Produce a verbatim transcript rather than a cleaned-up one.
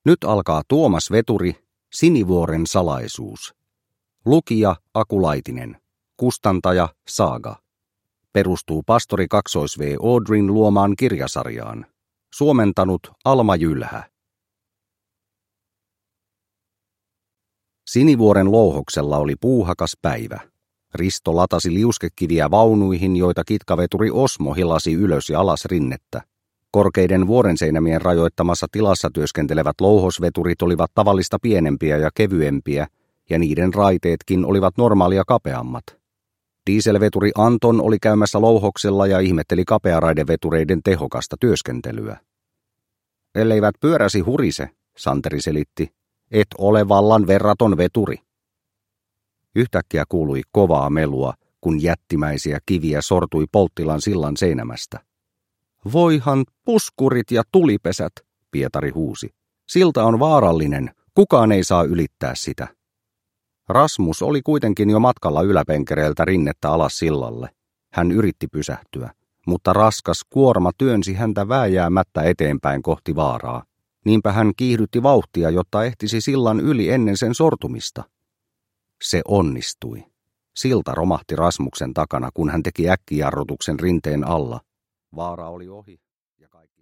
Nyt alkaa Tuomas Veturi, Sinivuoren salaisuus. Lukija Aku Laitinen. Kustantaja Saaga. Perustuu pastori kaksois V. Audrin luomaan kirjasarjaan. Suomentanut Alma Jylhä. Sinivuoren louhoksella oli puuhakas päivä. Risto latasi liuskekiviä vaunuihin, joita kitkaveturi Osmo hilasi ylös ja alas rinnettä. Korkeiden vuorenseinämien rajoittamassa tilassa työskentelevät louhosveturit olivat tavallista pienempiä ja kevyempiä, ja niiden raiteetkin olivat normaalia kapeammat. Dieselveturi Anton oli käymässä louhoksella ja ihmetteli kapearaidevetureiden tehokasta työskentelyä. Elleivät pyöräsi hurise, Santeri selitti, et ole vallan verraton veturi. Yhtäkkiä kuului kovaa melua, kun jättimäisiä kiviä sortui Polttilan sillan seinämästä. Voihan puskurit ja tulipesät, Pietari huusi. Silta on vaarallinen, kukaan ei saa ylittää sitä. Rasmus oli kuitenkin jo matkalla yläpenkereeltä rinnettä alas sillalle. Hän yritti pysähtyä, mutta raskas kuorma työnsi häntä vääjäämättä eteenpäin kohti vaaraa. Niinpä hän kiihdytti vauhtia, jotta ehtisi sillan yli ennen sen sortumista. Se onnistui. Silta romahti Rasmuksen takana, kun hän teki äkkijarrutuksen rinteen alla. Vaara oli ohi ja kaikki